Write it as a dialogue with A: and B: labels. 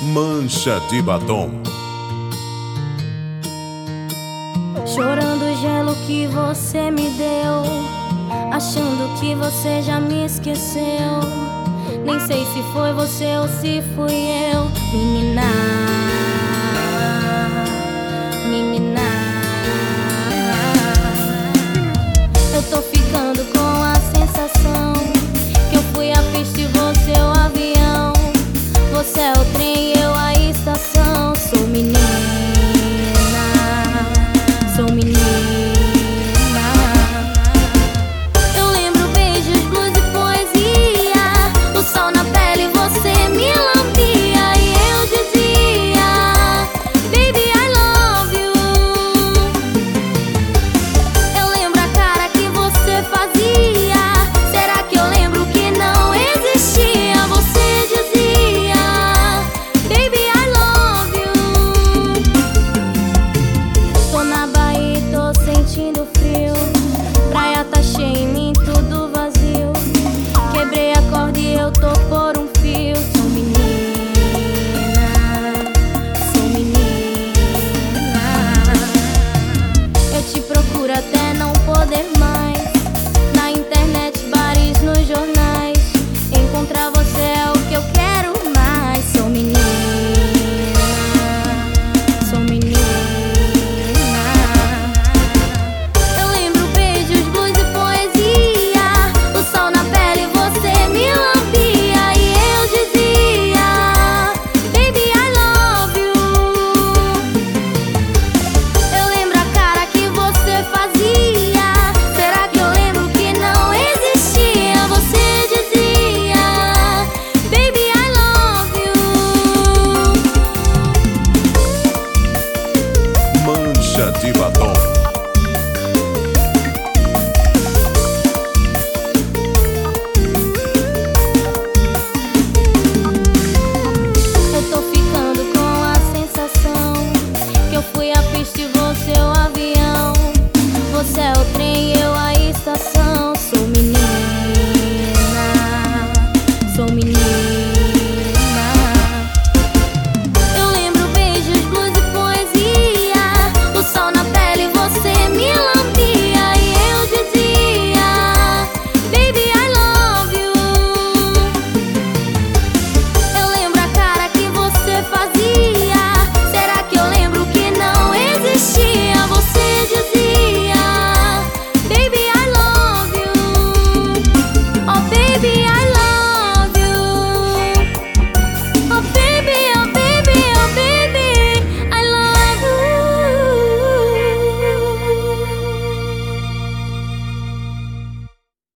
A: Mancha de Batom.
B: Chorando o gelo que você me deu, achando que você já me esqueceu. Nem sei se foi você ou se fui eu. Menina, menina, eu tô ficando com a sensação que eu fui a pista e você o